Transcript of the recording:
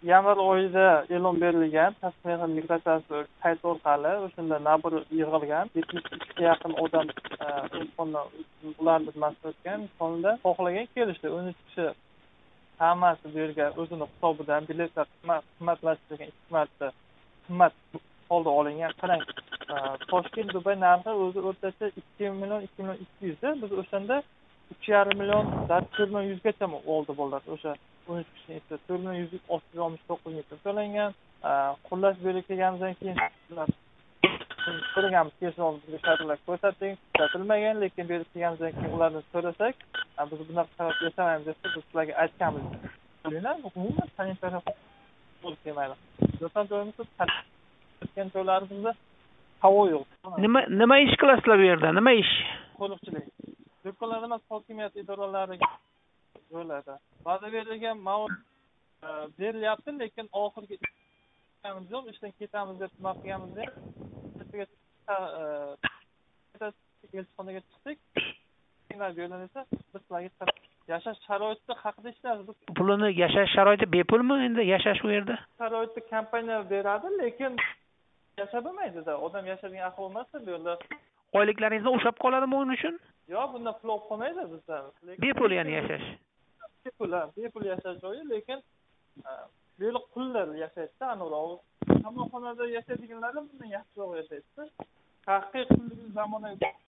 yanvar oyida e'lon berilgan tashqi mehnat migratsiyasi sayti orqali o'shanda nabor yig'ilgan 72 ga yaqin odam ularni mas'ul etgan sonda xohlagan kelishdi 13 kishi hammasi bu yerga o'zini hisobidan biletlar qimmatlashtirilgan 2 marta qimmat holda olingan. Qarang, Toshkent Dubay narxi o'zi o'rtacha 2 million 2 million 200 da biz o'shanda 3,5 million 4 million 100 gacha oldi bo'ldi. O'sha 13 kishi esa 4 million 169 ming to'langan. Xullas bu yerga kelganimizdan keyin so'raganmiz, kelishuvimizga shartlar ko'rsating, ko'rsatilmagan, lekin bu yerga kelganimizdan keyin ularni so'rasak, biz bunaqa qaror yasamaymiz deb biz sizlarga aytganmiz. Bular umuman sanitariya bo'lib kelmaydi. Do'stlar joyimizda o'tgan joylarimizda havo yo'q. Nima ish qilasizlar bu yerda? Nima ish? Qo'riqchilik. Do'konlarda emas, hokimiyat idoralari joylarda. Ba'zi berilgan maosh berilyapti, lekin oxirgi ishimiz yo'q, ishdan ketamiz deb nima qilganimizda elchixonaga chiqdik. Kimlar yo'ldan esa biz sizlarga yashash sharoiti haqida ishlaymiz. Pulini yashash sharoiti bepulmi endi yashash u yerda? Sharoitni kompaniya beradi, lekin yashab bo'lmaydi-da. Odam yashaydigan ahvol emas bu yerda. Oyliklaringizni ushlab qoladimi uning uchun? Yo'q, bundan pul olib qolmaydi bizdan. Bepul ya'ni yashash. Bepul yashash joyi, lekin bepul qullar yashaydi-da, aniqrog'i. Qamoqxonada yashaydiganlar bundan yaxshiroq yashaydi. Haqiqiy qullik zamonaviy